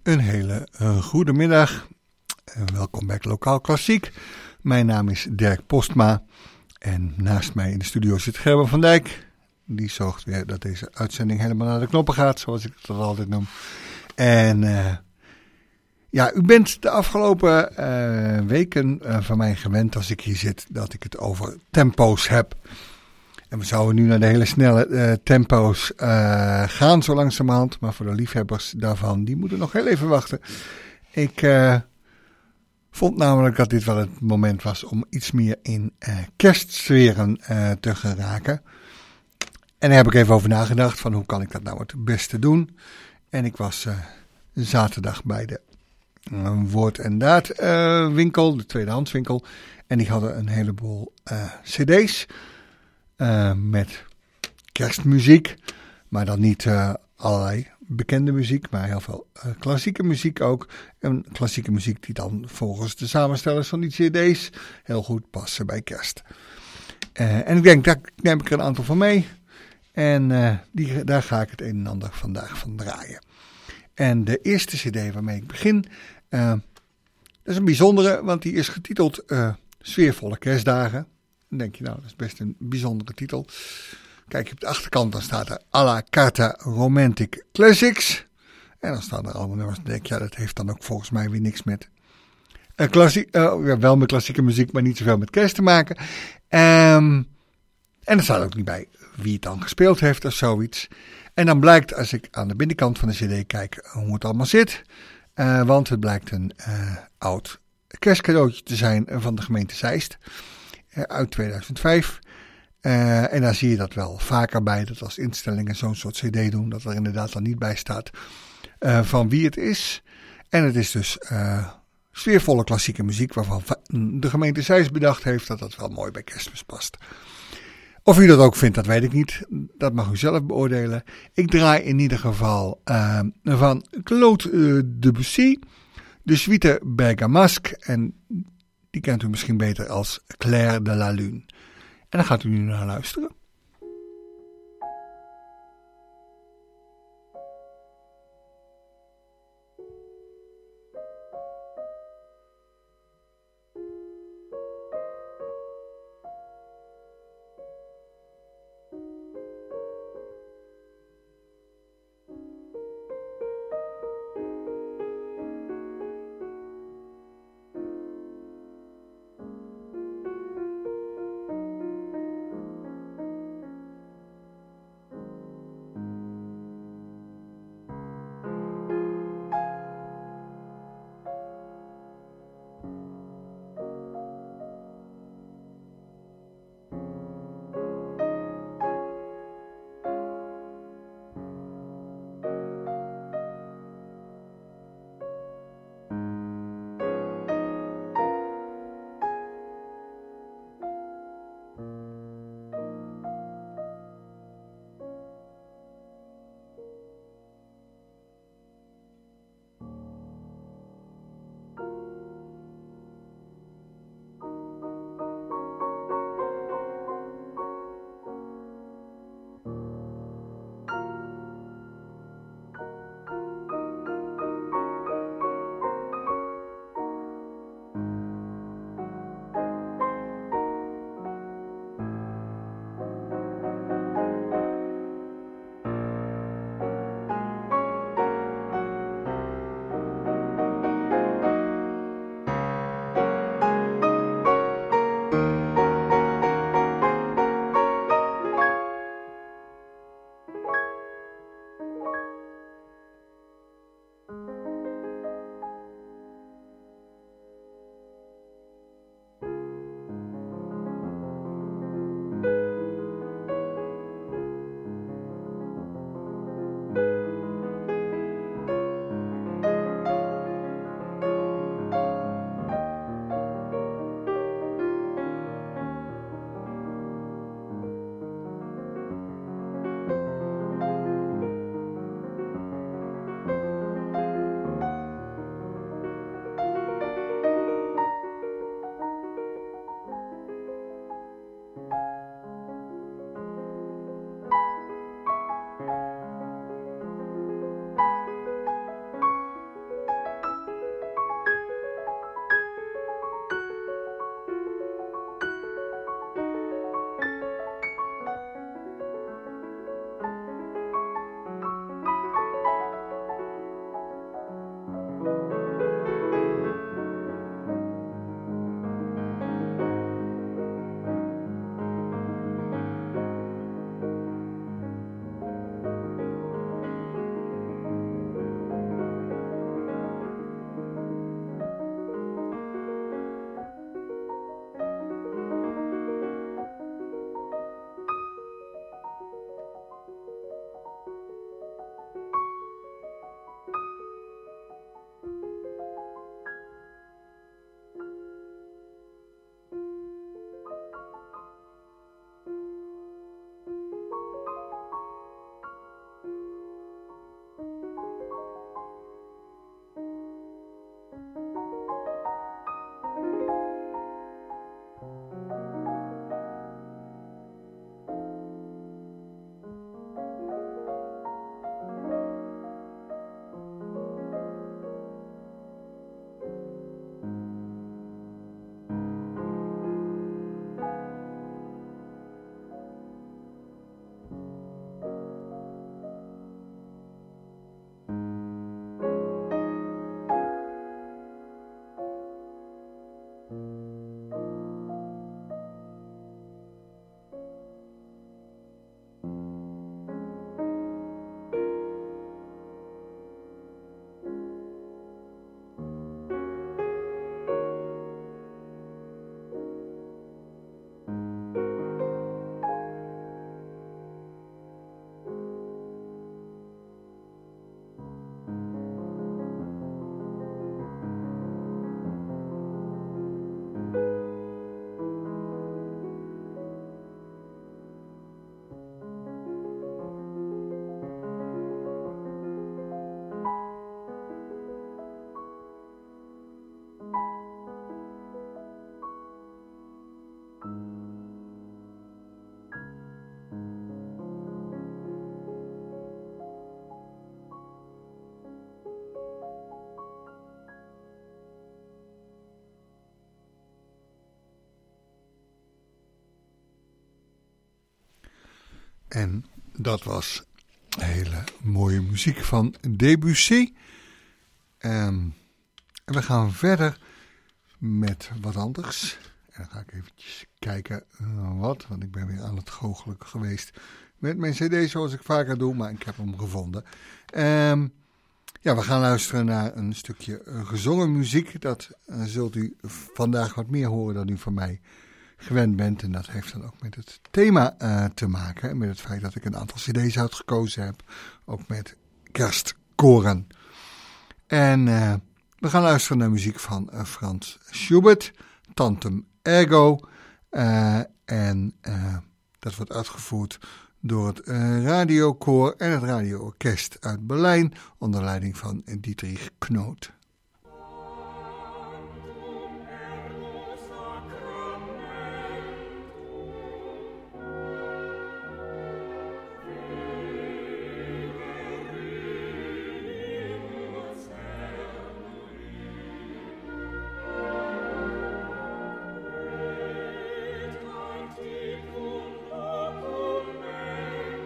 Een hele goede middag. Welkom bij Lokaal Klassiek. Mijn naam is Dirk Postma. En naast mij in de studio zit Gerben van Dijk. Die zorgt weer dat deze uitzending helemaal naar de knoppen gaat, zoals ik het altijd noem. En u bent de afgelopen weken van mij gewend als ik hier zit dat ik het over tempo's heb. En we zouden nu naar de hele snelle tempo's gaan zo langzamerhand. Maar voor de liefhebbers daarvan, die moeten nog heel even wachten. Ik vond namelijk dat dit wel het moment was om iets meer in kerstsferen te geraken. En daar heb ik even over nagedacht van hoe kan ik dat nou het beste doen. En ik was zaterdag bij de Woord en Daad winkel, de tweedehandswinkel. En die hadden een heleboel cd's. Met kerstmuziek, maar dan niet allerlei bekende muziek, maar heel veel klassieke muziek ook. En klassieke muziek die dan volgens de samenstellers van die cd's heel goed passen bij kerst. En ik denk, daar neem ik er een aantal van mee. En daar ga ik het een en ander vandaag van draaien. En de eerste cd waarmee ik begin, dat is een bijzondere, want die is getiteld Sfeervolle Kerstdagen. Dan denk je, nou, dat is best een bijzondere titel. Kijk je op de achterkant, dan staat er à la Carta Romantic Classics. En dan staan er allemaal nummers. Dan denk je, ja, dat heeft dan ook volgens mij weer niks met wel met klassieke muziek, maar niet zoveel met kerst te maken. En er staat ook niet bij wie het dan gespeeld heeft of zoiets. En dan blijkt, als ik aan de binnenkant van de cd kijk, hoe het allemaal zit. Want het blijkt een oud kerstcadeautje te zijn van de gemeente Zeist. Uit 2005. En daar zie je dat wel vaker bij, dat als instellingen zo'n soort cd doen, dat er inderdaad dan niet bij staat van wie het is. En het is dus sfeervolle klassieke muziek, waarvan de gemeente Zeist bedacht heeft dat dat wel mooi bij Kerstmis past. Of u dat ook vindt, dat weet ik niet. Dat mag u zelf beoordelen. Ik draai in ieder geval van Claude Debussy, de suite Bergamasque, en die kent u misschien beter als Clair de la Lune. En daar gaat u nu naar luisteren. En dat was hele mooie muziek van Debussy. En we gaan verder met wat anders. En dan ga ik eventjes kijken want ik ben weer aan het goochelen geweest met mijn cd zoals ik vaker doe, maar ik heb hem gevonden. We gaan luisteren naar een stukje gezongen muziek. Dat zult u vandaag wat meer horen dan u van mij gewend bent. En dat heeft dan ook met het thema te maken. En met het feit dat ik een aantal cd's uitgekozen heb. Ook met kerstkoren. En we gaan luisteren naar muziek van Franz Schubert. Tantum Ergo. Dat wordt uitgevoerd door het radiokoor en het radioorkest uit Berlijn. Onder leiding van Dietrich Knoth.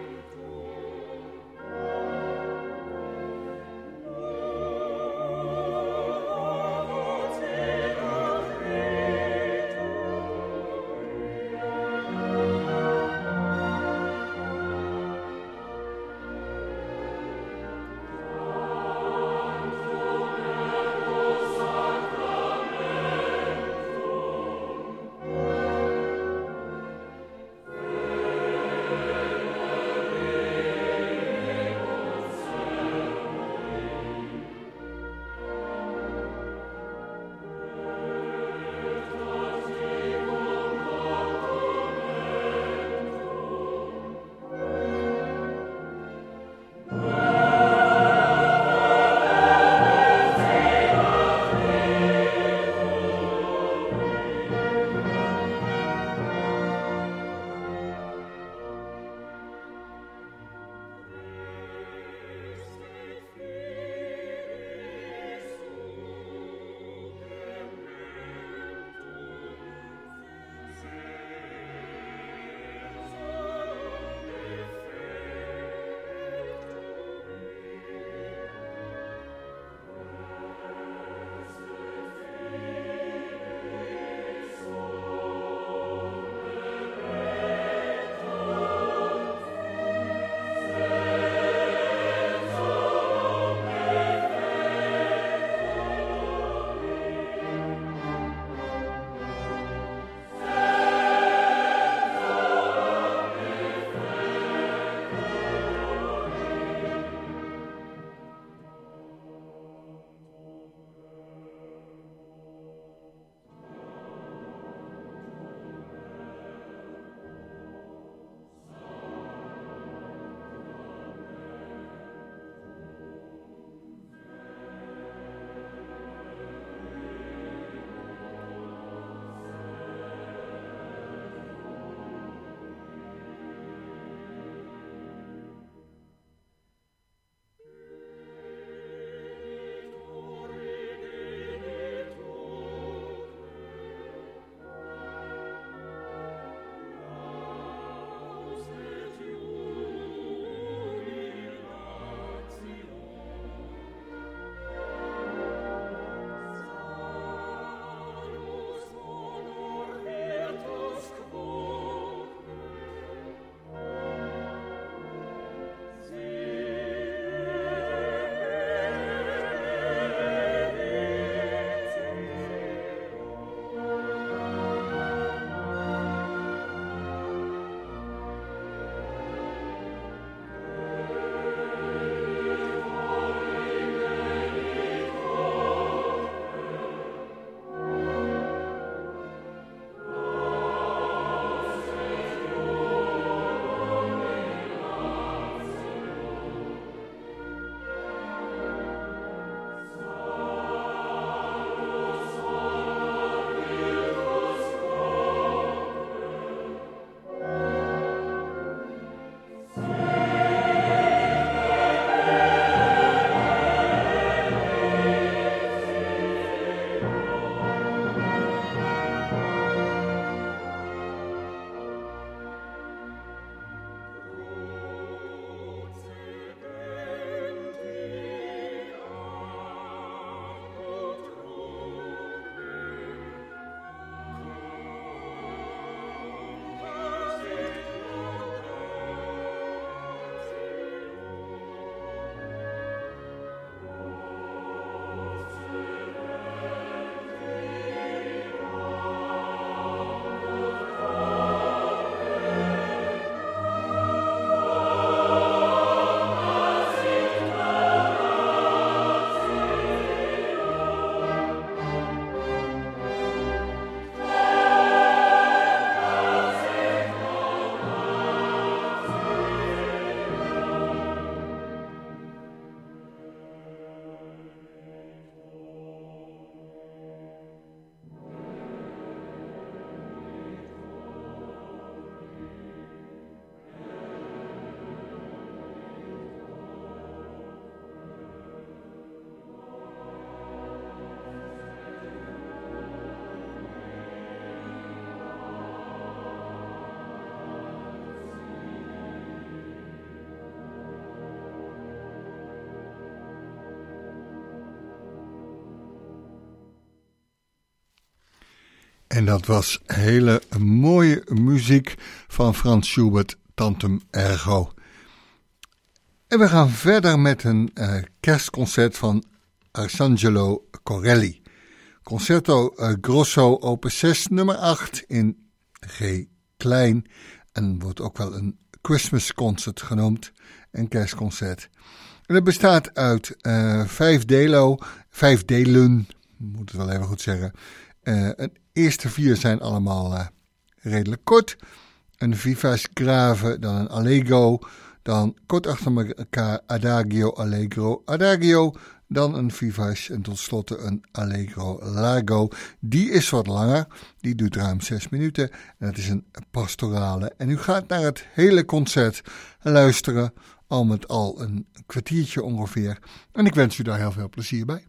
Oh En dat was hele mooie muziek van Franz Schubert, Tantum Ergo. En we gaan verder met een kerstconcert van Arcangelo Corelli. Concerto Grosso opus 6 nummer 8 in G klein. En wordt ook wel een Christmas concert genoemd, een kerstconcert. En het bestaat uit 5 delen, moet het wel even goed zeggen. De eerste 4 zijn allemaal redelijk kort. Een vivace grave, dan een allegro, dan kort achter elkaar adagio, allegro, adagio, dan een vivace en tot slot een allegro largo. Die is wat langer, die duurt ruim 6 minuten en dat is een pastorale. En u gaat naar het hele concert luisteren, al met al een kwartiertje ongeveer. En ik wens u daar heel veel plezier bij.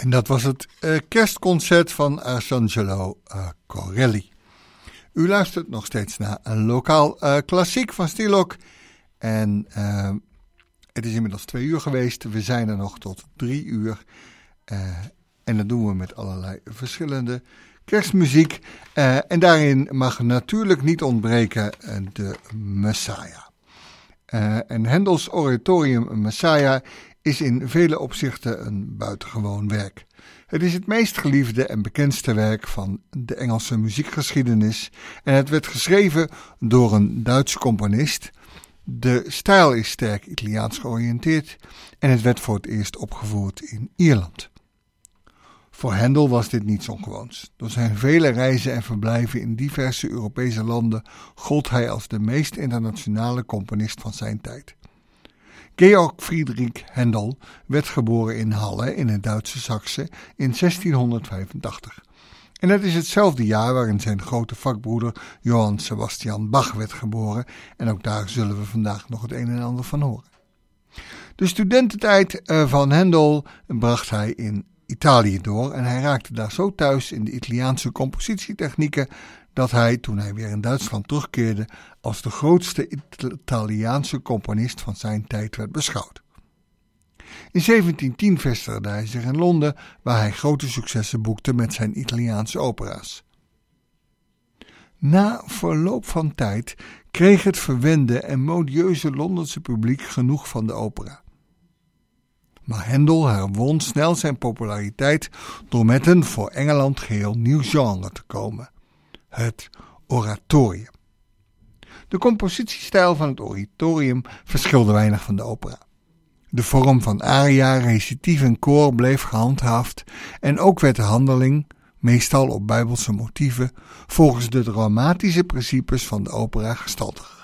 En dat was het kerstconcert van Arcangelo Corelli. U luistert nog steeds naar een lokaal klassiek van Stilok. En het is inmiddels 2 uur geweest. We zijn er nog tot 3 uur. En dat doen we met allerlei verschillende kerstmuziek. En daarin mag natuurlijk niet ontbreken de Messiah. En Hendels oratorium Messiah is in vele opzichten een buitengewoon werk. Het is het meest geliefde en bekendste werk van de Engelse muziekgeschiedenis en het werd geschreven door een Duitse componist. De stijl is sterk Italiaans georiënteerd en het werd voor het eerst opgevoerd in Ierland. Voor Händel was dit niets ongewoons. Door zijn vele reizen en verblijven in diverse Europese landen gold hij als de meest internationale componist van zijn tijd. Georg Friedrich Händel werd geboren in Halle in het Duitse Saksen in 1685. En dat is hetzelfde jaar waarin zijn grote vakbroeder Johann Sebastian Bach werd geboren en ook daar zullen we vandaag nog het een en ander van horen. De studententijd van Händel bracht hij in Italië door en hij raakte daar zo thuis in de Italiaanse compositietechnieken dat hij, toen hij weer in Duitsland terugkeerde, als de grootste Italiaanse componist van zijn tijd werd beschouwd. In 1710 vestigde hij zich in Londen, waar hij grote successen boekte met zijn Italiaanse opera's. Na verloop van tijd kreeg het verwende en modieuze Londense publiek genoeg van de opera. Maar Händel herwon snel zijn populariteit door met een voor Engeland geheel nieuw genre te komen: het oratorium. De compositiestijl van het oratorium verschilde weinig van de opera. De vorm van aria, recitief en koor bleef gehandhaafd en ook werd de handeling, meestal op bijbelse motieven, volgens de dramatische principes van de opera gestalte gegeven.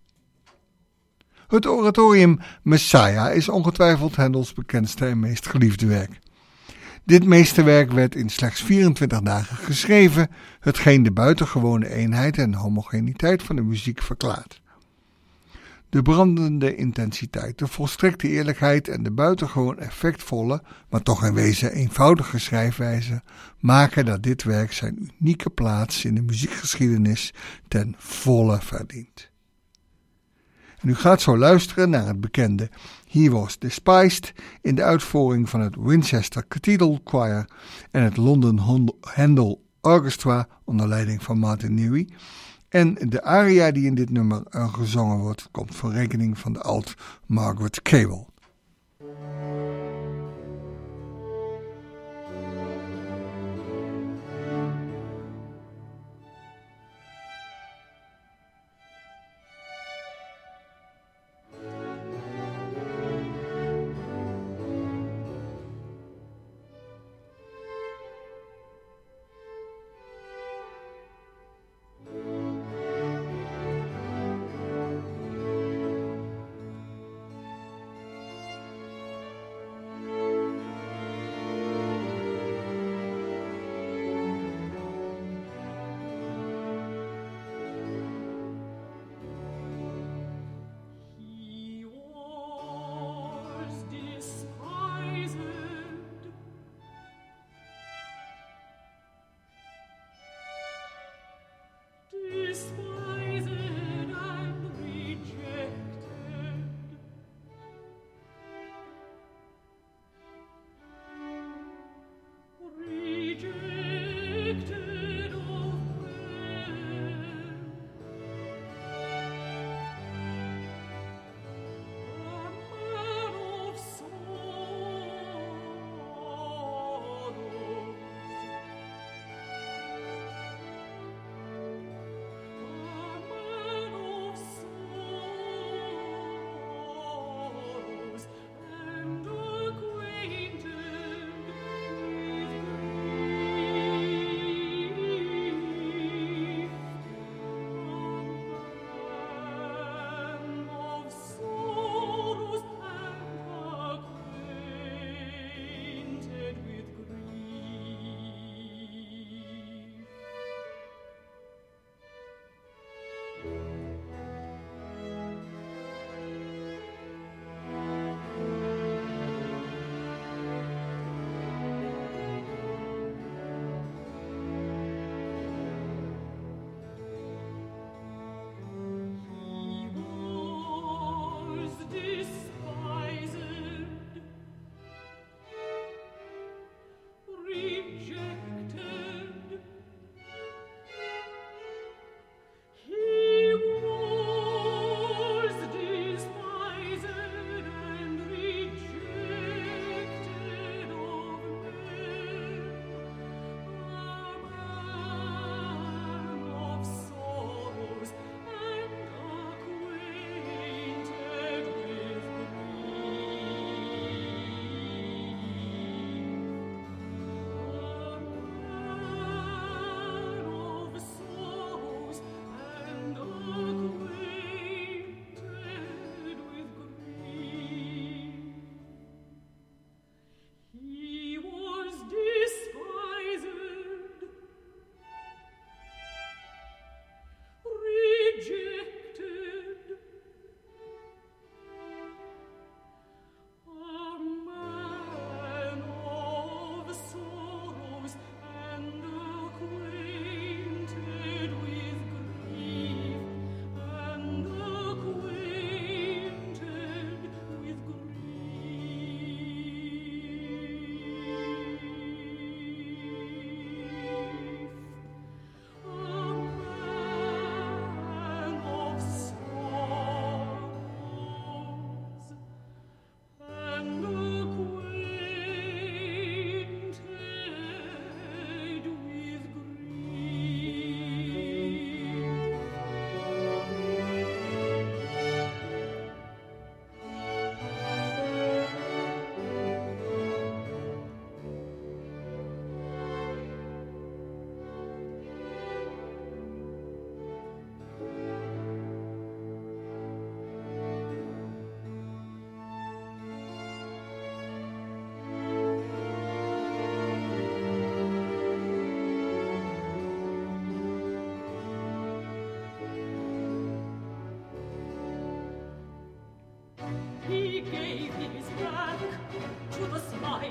Het oratorium Messiah is ongetwijfeld Händels bekendste en meest geliefde werk. Dit meesterwerk werd in slechts 24 dagen geschreven, hetgeen de buitengewone eenheid en homogeniteit van de muziek verklaart. De brandende intensiteit, de volstrekte eerlijkheid en de buitengewoon effectvolle, maar toch in wezen eenvoudige schrijfwijze maken dat dit werk zijn unieke plaats in de muziekgeschiedenis ten volle verdient. En u gaat zo luisteren naar het bekende He Was Despised in de uitvoering van het Winchester Cathedral Choir en het London Händel Orchestra onder leiding van Martin Newey. En de aria die in dit nummer gezongen wordt, komt voor rekening van de alt Margaret Cable.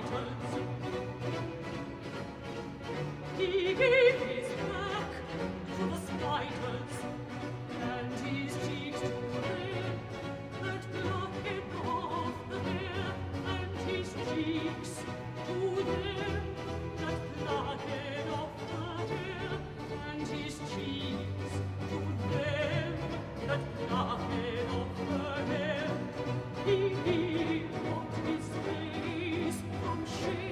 She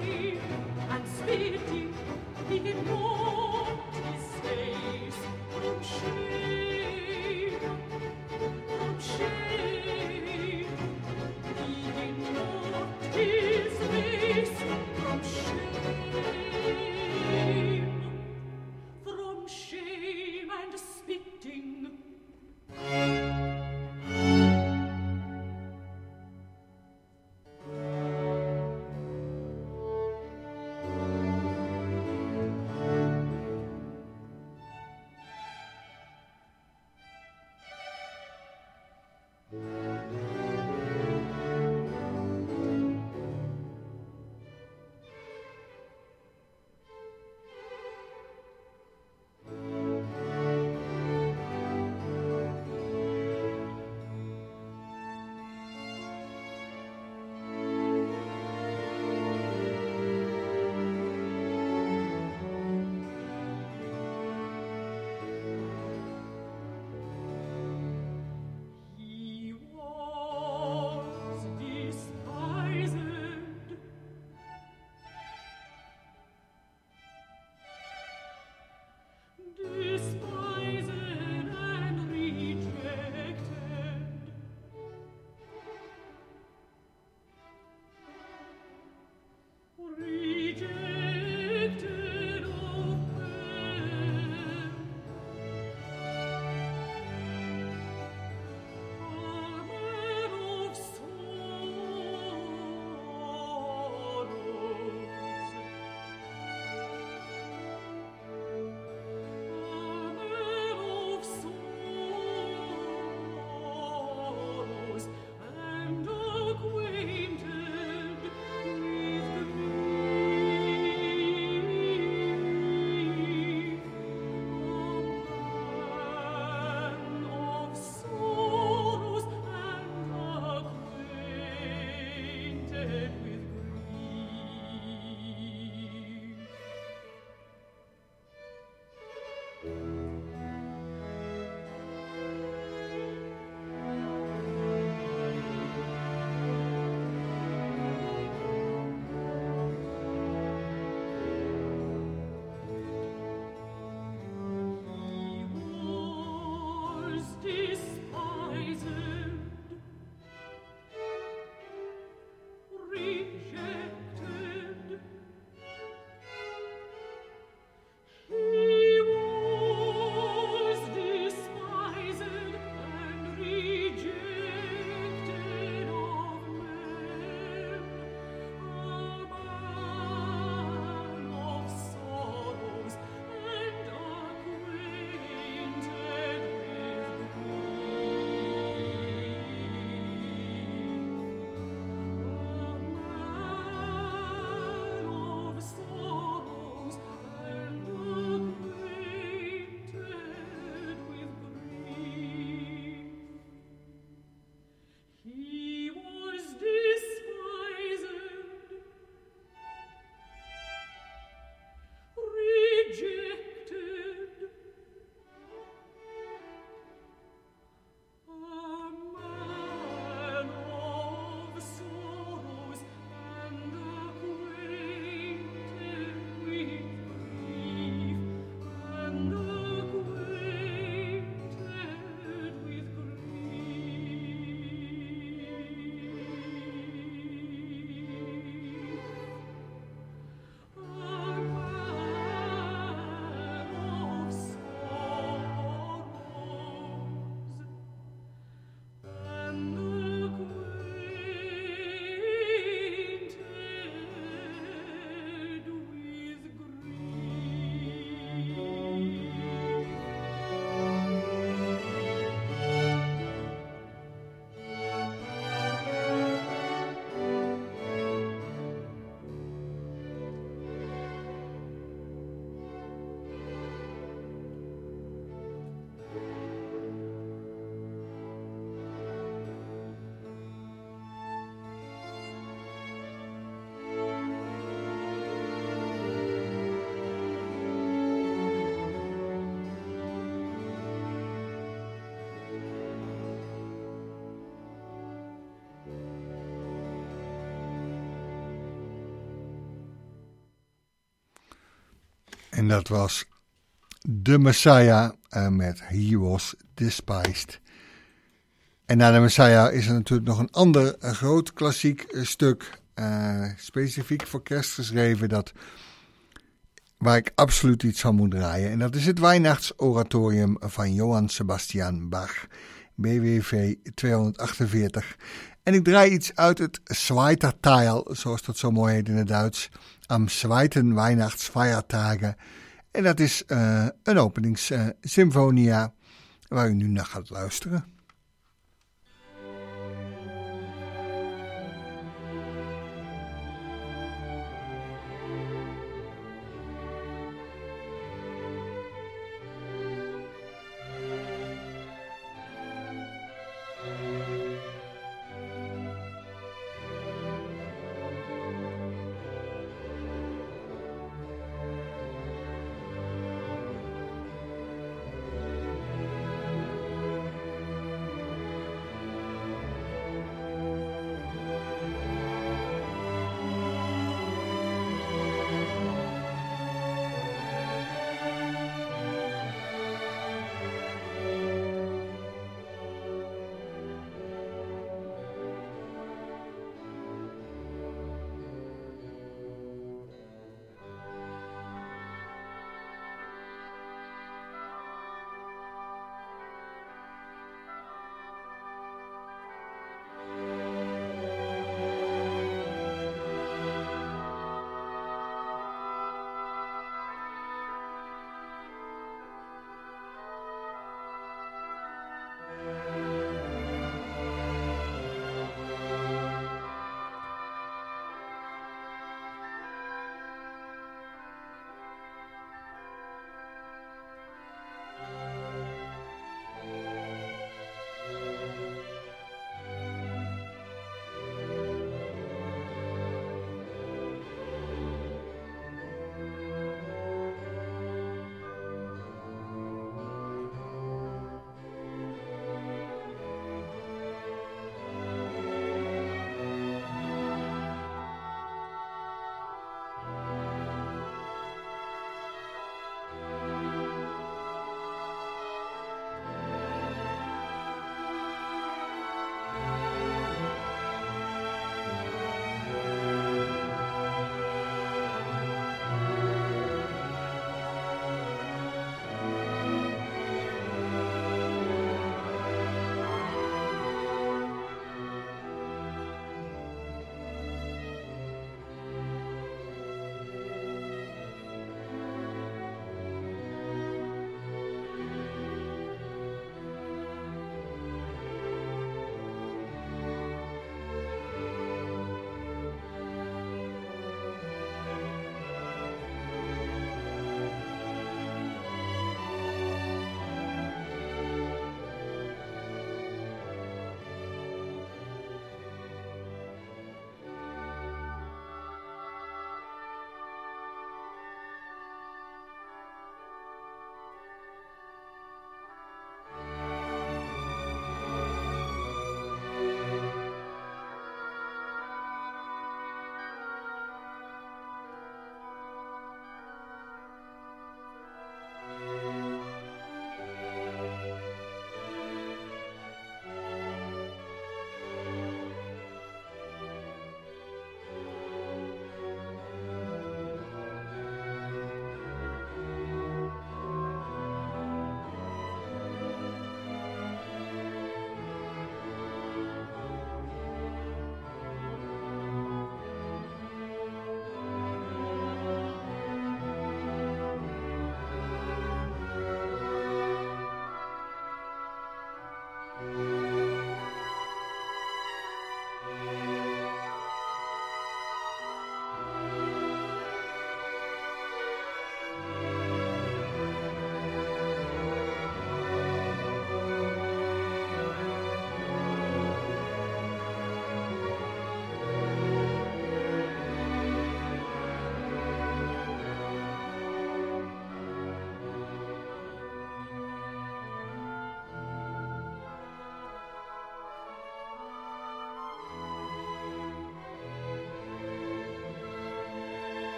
En dat was The Messiah met He Was Despised. En na The Messiah is er natuurlijk nog een ander groot klassiek stuk, specifiek voor kerst geschreven, waar ik absoluut iets van moet draaien. En dat is het Weihnachtsoratorium van Johann Sebastian Bach, BWV 248. En ik draai iets uit het Zweiter Teil, zoals dat zo mooi heet in het Duits, am zweiten Weihnachtsfeiertage. En dat is een openingssymfonia waar u nu naar gaat luisteren.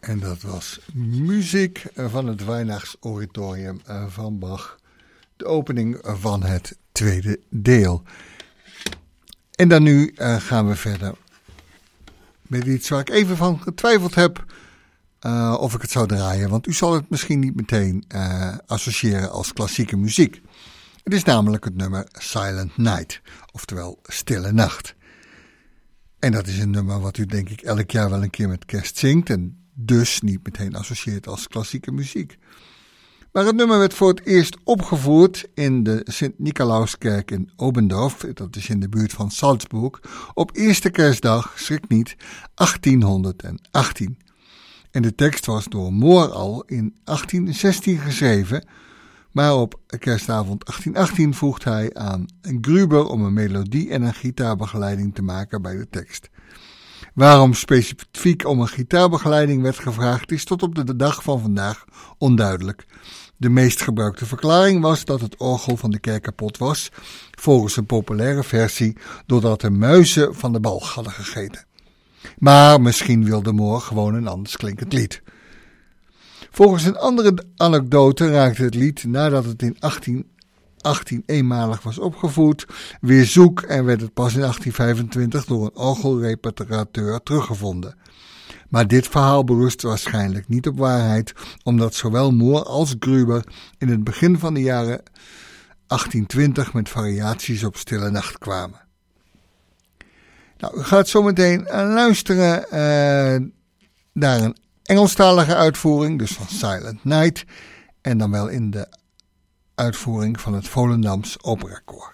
En dat was muziek van het Weihnachtsoratorium van Bach. De opening van het tweede deel. En dan nu gaan we verder met iets waar ik even van getwijfeld heb of ik het zou draaien. Want u zal het misschien niet meteen associëren als klassieke muziek. Het is namelijk het nummer Silent Night, oftewel Stille Nacht. En dat is een nummer wat u denk ik elk jaar wel een keer met kerst zingt en dus niet meteen associeert als klassieke muziek. Maar het nummer werd voor het eerst opgevoerd in de Sint-Nicolauskerk in Obendorf, dat is in de buurt van Salzburg, op eerste kerstdag, schrik niet, 1818. En de tekst was door Mohr al in 1816 geschreven, maar op kerstavond 1818 voegt hij aan Gruber om een melodie en een gitaarbegeleiding te maken bij de tekst. Waarom specifiek om een gitaarbegeleiding werd gevraagd is tot op de dag van vandaag onduidelijk. De meest gebruikte verklaring was dat het orgel van de kerk kapot was, volgens een populaire versie, doordat de muizen van de balg hadden gegeten. Maar misschien wilde Mohr gewoon een anders klinkend lied. Volgens een andere anekdote raakte het lied, nadat het in 1818 eenmalig was opgevoerd, weer zoek en werd het pas in 1825 door een orgelreparateur teruggevonden. Maar dit verhaal berust waarschijnlijk niet op waarheid, omdat zowel Mohr als Gruber in het begin van de jaren 1820 met variaties op Stille Nacht kwamen. Nou, u gaat zo meteen luisteren naar een Engelstalige uitvoering, dus van Silent Night, en dan wel in de uitvoering van het Volendams Operakoor.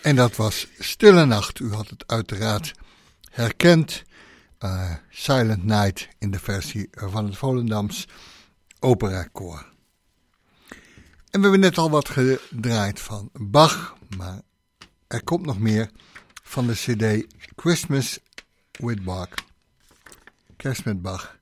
En dat was Stille Nacht. U had het uiteraard herkend. Silent Night in de versie van het Volendams Operakoor. En we hebben net al wat gedraaid van Bach, maar er komt nog meer van de CD Christmas with Bach. Kerst met Bach.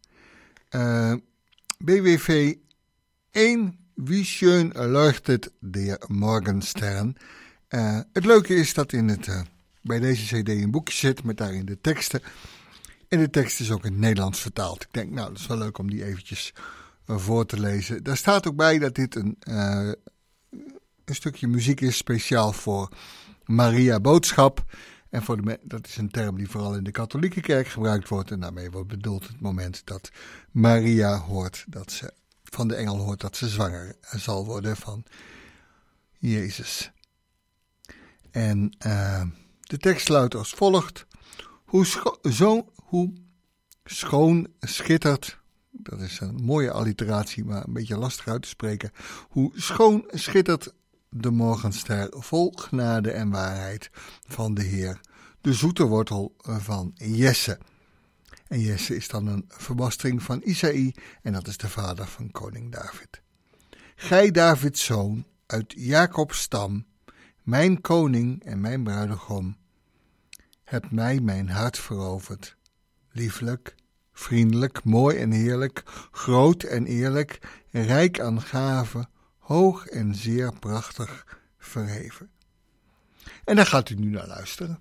BWV 1, Wie schön leuchtet der Morgenstern. Het leuke is dat bij deze CD een boekje zit met daarin de teksten. En de tekst is ook in het Nederlands vertaald. Ik denk, nou, dat is wel leuk om die eventjes voor te lezen. Daar staat ook bij dat dit een stukje muziek is speciaal voor Maria Boodschap. En dat is een term die vooral in de katholieke kerk gebruikt wordt. En daarmee wordt bedoeld het moment dat Maria van de engel hoort dat ze zwanger zal worden van Jezus. En de tekst luidt als volgt. Hoe schoon schittert, dat is een mooie alliteratie, maar een beetje lastig uit te spreken. Hoe schoon schittert de morgenster vol genade en waarheid van de Heer, de zoete wortel van Jesse. En Jesse is dan een verbastering van Isaïe en dat is de vader van koning David. Gij Davids zoon uit Jacobs stam, mijn koning en mijn bruidegom, hebt mij mijn hart veroverd. Lieflijk, vriendelijk, mooi en heerlijk, groot en eerlijk, rijk aan gaven, hoog en zeer prachtig verheven. En daar gaat u nu naar luisteren.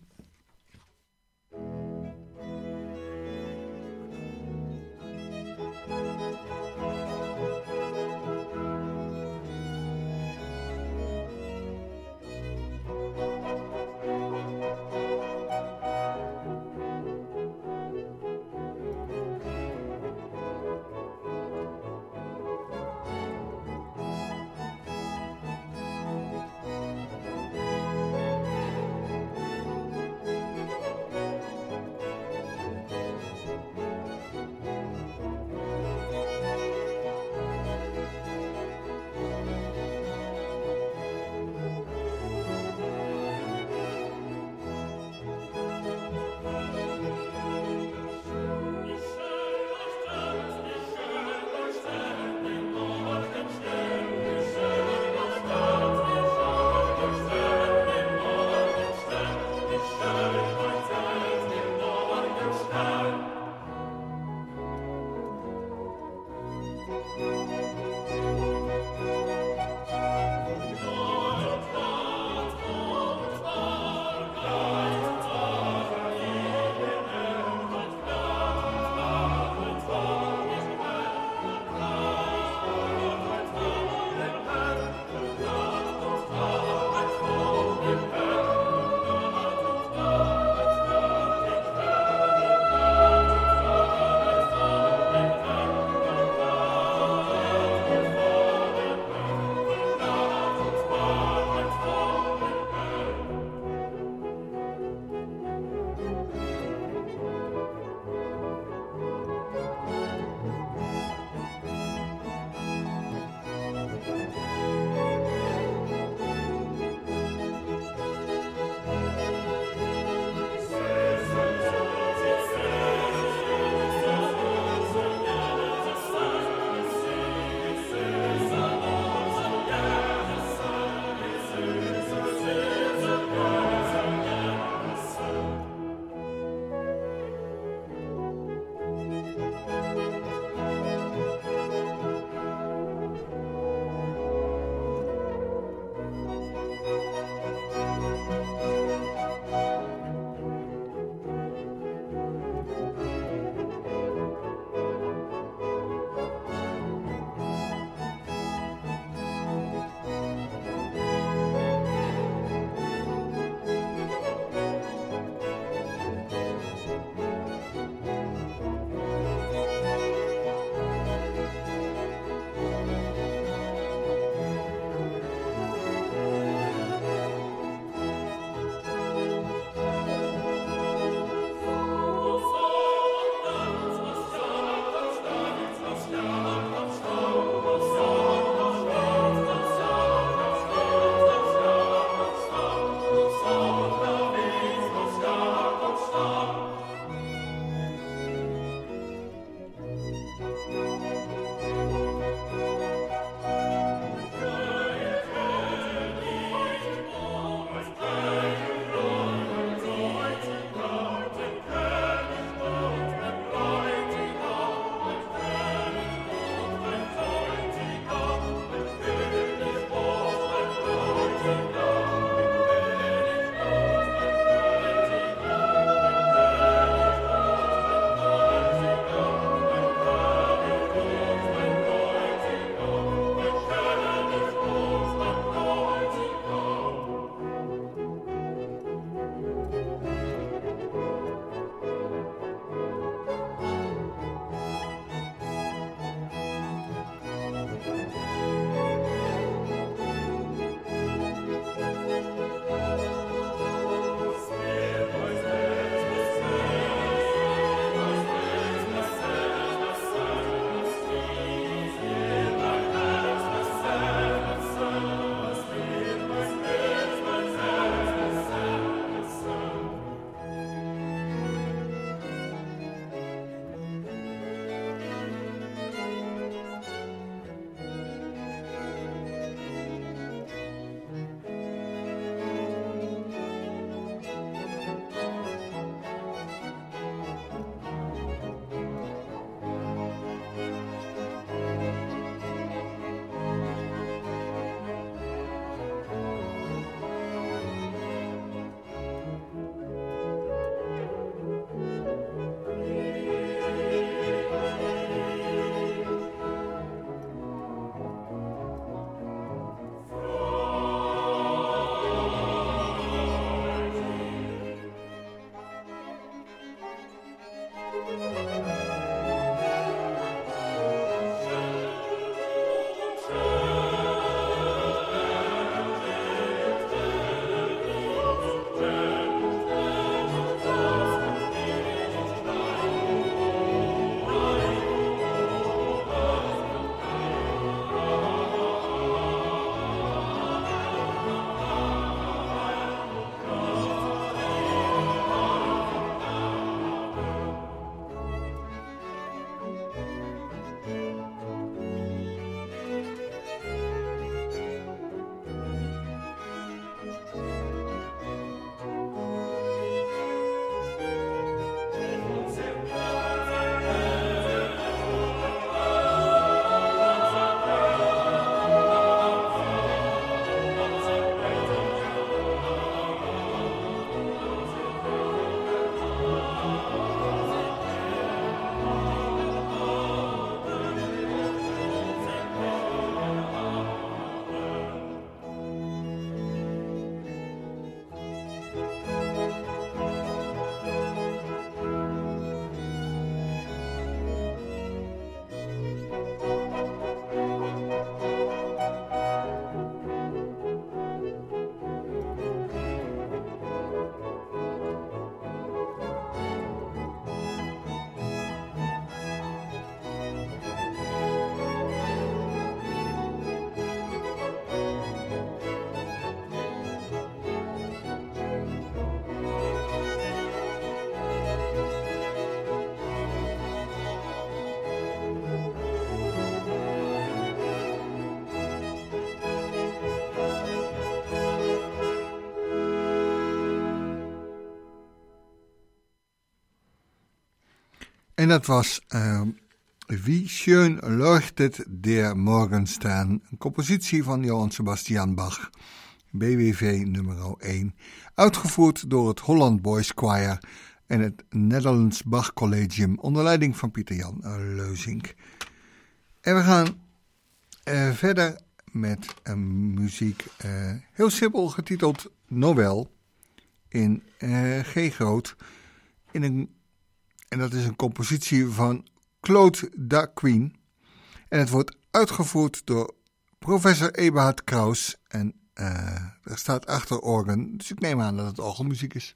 En dat was Wie schön leuchtet der Morgenstern, een compositie van Johann Sebastian Bach, BWV nummer 1, uitgevoerd door het Holland Boys Choir en het Netherlands Bach Collegium onder leiding van Pieter-Jan Leusink. En we gaan verder met muziek, heel simpel getiteld Noël in G groot, en dat is een compositie van Claude Daquin. En het wordt uitgevoerd door professor Eberhard Kraus. En er staat achter orgel, dus ik neem aan dat het orgelmuziek is.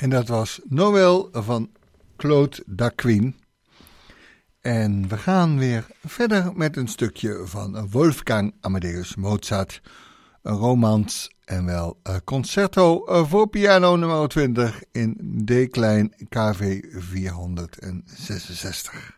En dat was Noël van Claude Daquin. En we gaan weer verder met een stukje van Wolfgang Amadeus Mozart. Een romans en wel concerto voor piano nummer 20 in D-klein KV 466.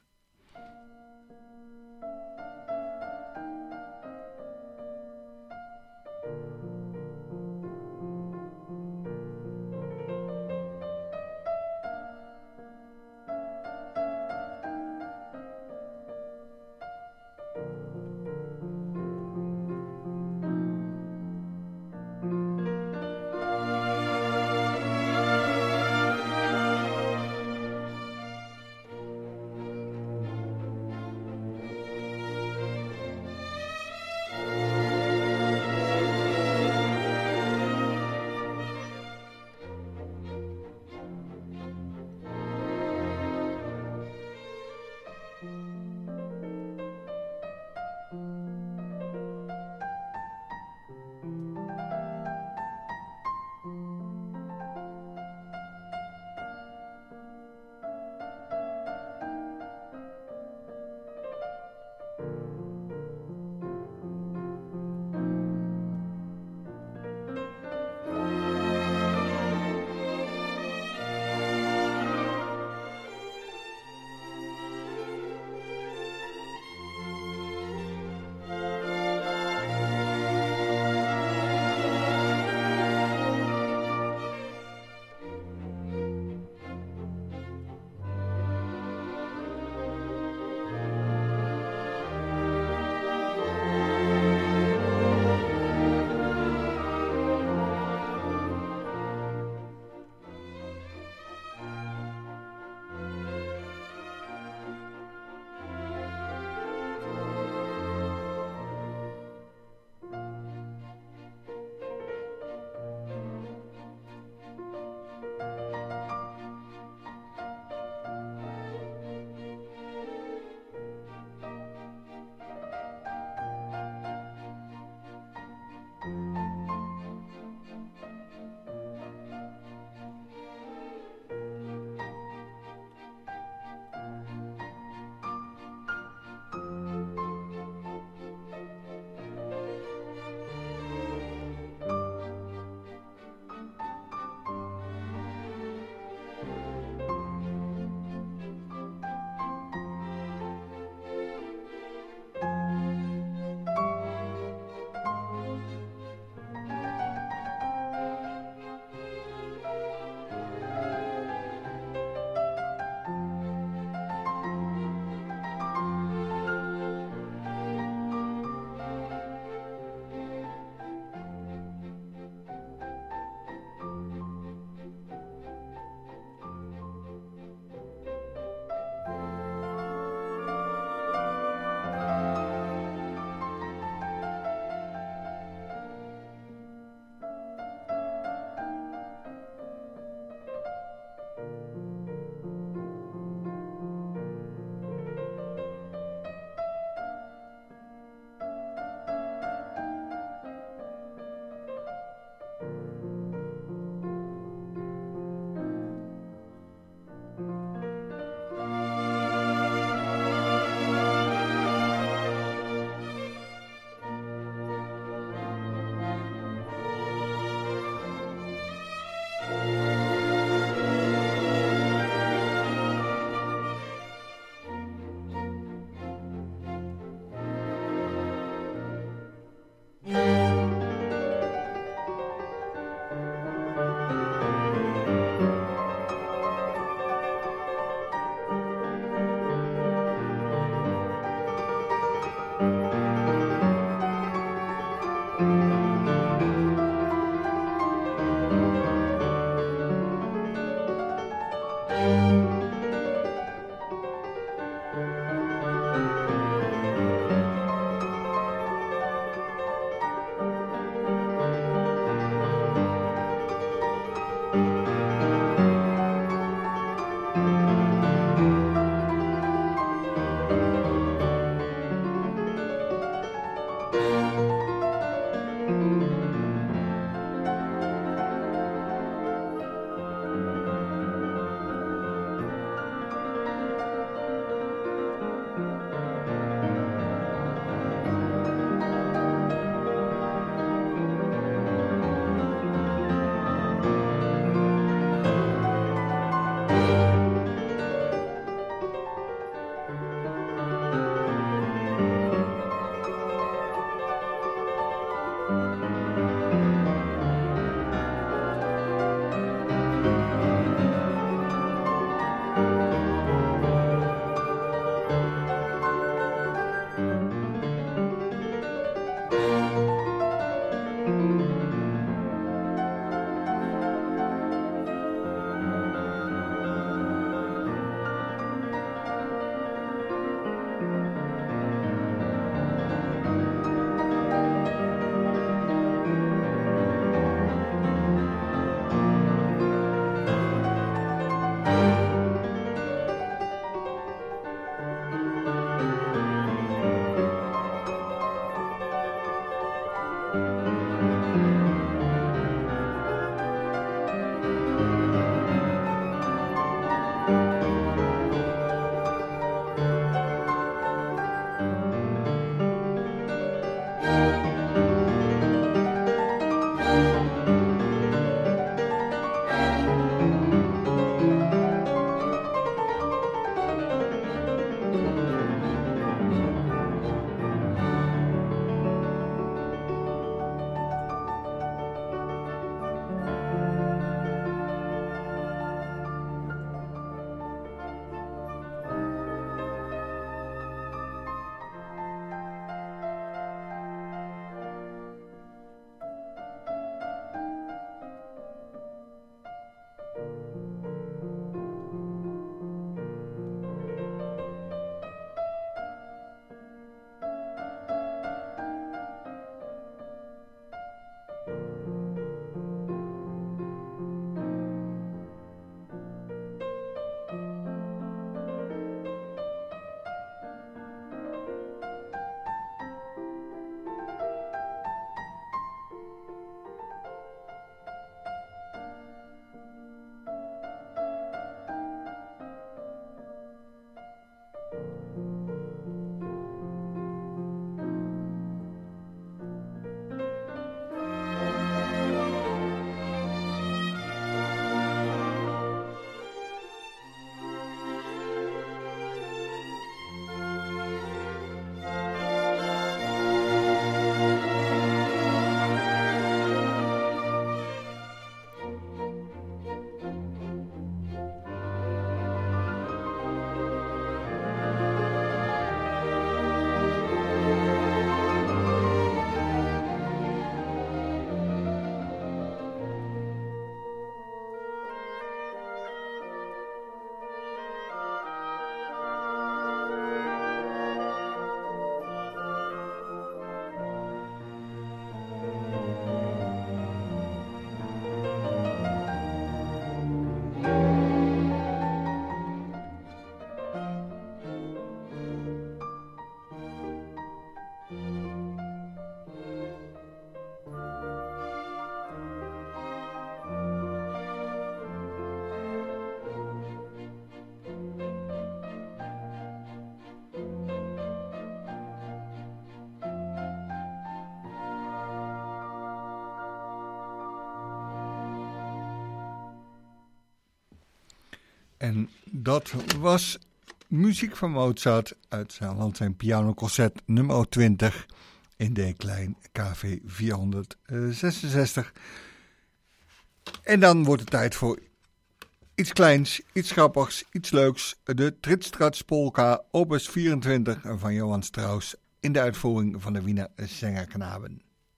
En dat was muziek van Mozart uit zijn pianoconcert nummer 20 in D-klein KV 466. En dan wordt het tijd voor iets kleins, iets grappigs, iets leuks. De Trittstraats Polka opus 24 van Johann Strauss in de uitvoering van de Wiener Sängerknaben.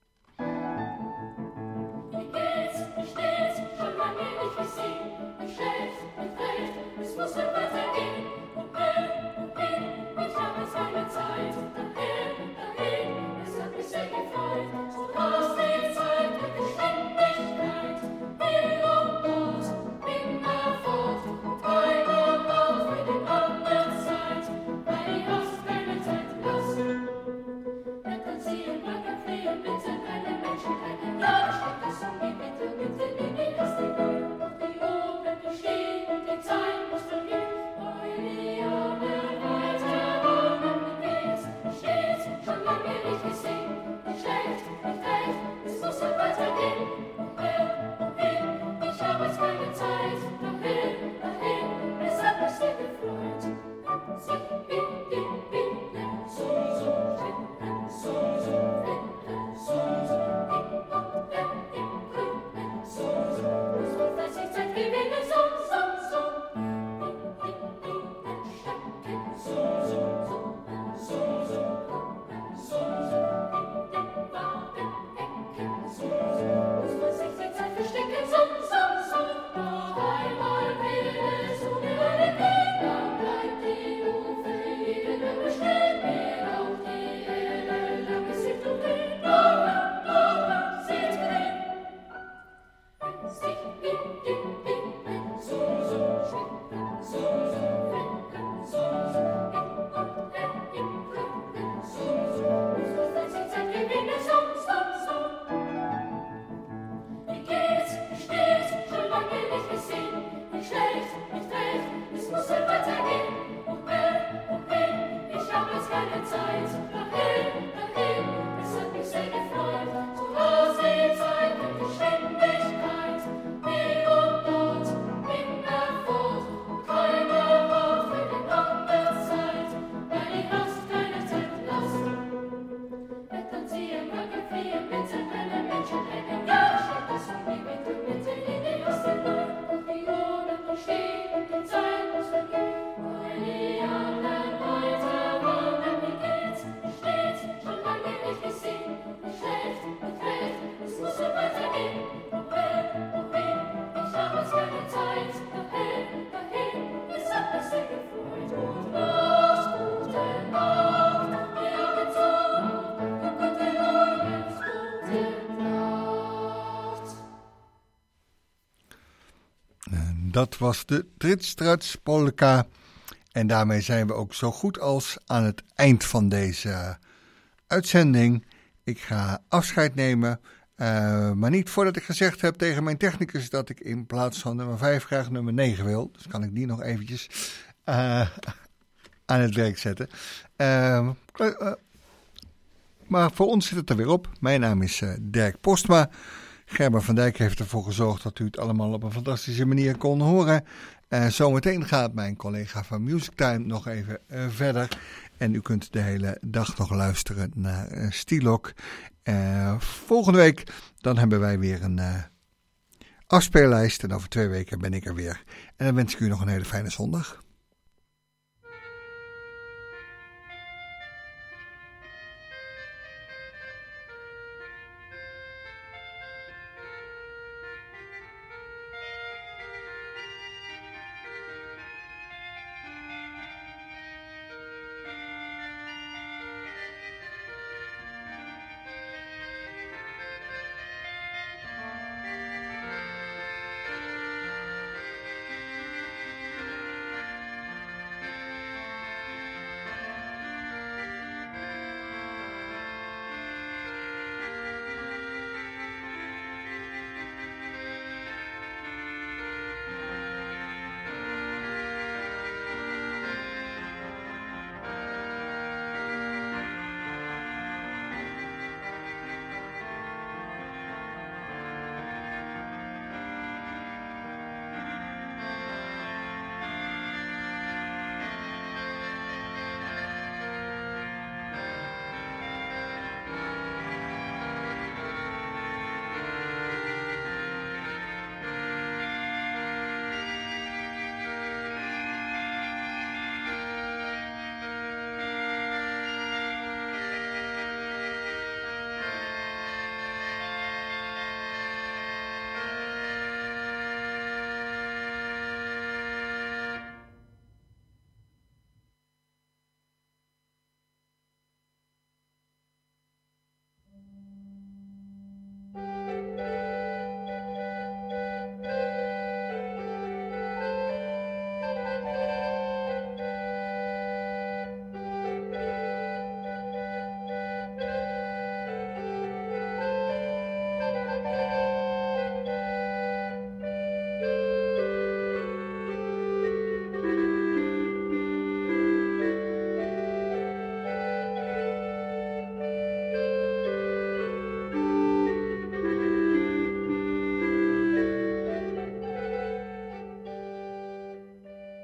Dat was de Trittstraats Polka. En daarmee zijn we ook zo goed als aan het eind van deze uitzending. Ik ga afscheid nemen. Maar niet voordat ik gezegd heb tegen mijn technicus dat ik in plaats van nummer 5 graag nummer 9 wil. Dus kan ik die nog eventjes aan het werk zetten. Maar voor ons zit het er weer op. Mijn naam is Dirk Postma. Gerben van Dijk heeft ervoor gezorgd dat u het allemaal op een fantastische manier kon horen. Zometeen gaat mijn collega van Music Time nog even verder. En u kunt de hele dag nog luisteren naar Stilok. Volgende week dan hebben wij weer een afspeellijst. En over 2 weken ben ik er weer. En dan wens ik u nog een hele fijne zondag.